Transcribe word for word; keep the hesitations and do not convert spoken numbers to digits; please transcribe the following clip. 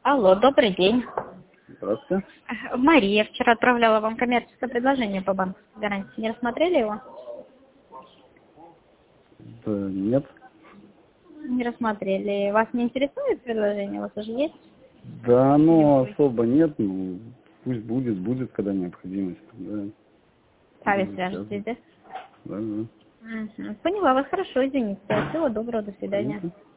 Алло, добрый день. Здравствуйте. Э, Мария вчера отправляла вам коммерческое предложение по банковской гарантии. Не рассмотрели его? Да, нет. Не рассмотрели. Вас не интересует предложение? У вас уже есть? Да, ну особо нет. Ну, пусть будет, будет, когда необходимость. Да. Сами Ну, свяжетесь, да? Да, да. Мгм. Поняла вас, хорошо, извините. Всего доброго, до свидания. Понятно.